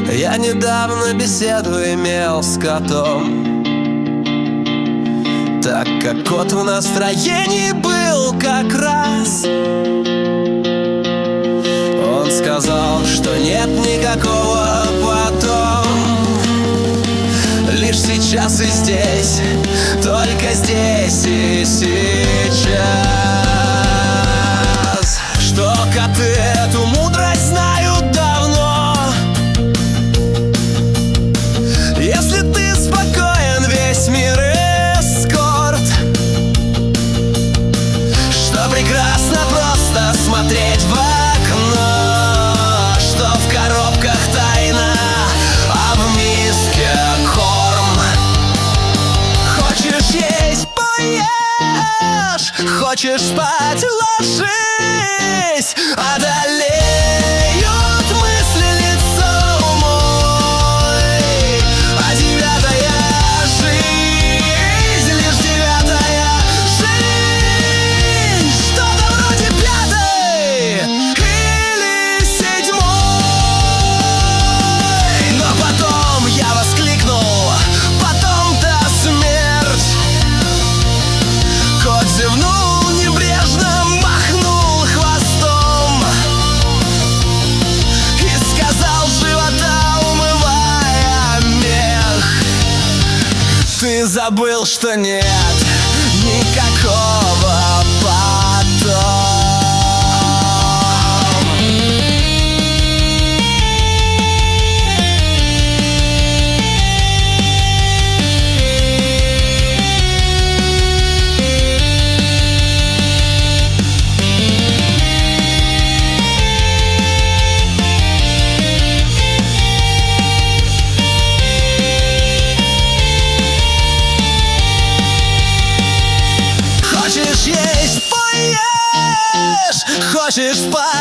Я недавно беседу имел с котом, так как кот в настроении был как раз. Он сказал, что нет никакого потом, лишь сейчас и здесь, только здесь и сейчас. Что коты эту мудрость знают давно. Если ты спокоен, весь мир эскорт. Что прекрасно просто смотреть в окно, что в коробках тайна, а в миске корм. Хочешь есть — поешь, хочешь спать — ложись. Одолеют мысли лицом мой, а девятая жизнь, лишь девятая жизнь, что-то вроде пятой или седьмой. Но потом я воскликнул: потом-то смерть. Кот зевнул, небрежно махнул хвостом и сказал, живота умывая мех: ты забыл, что нет никакого потом. Хочешь есть — поешь, хочешь спать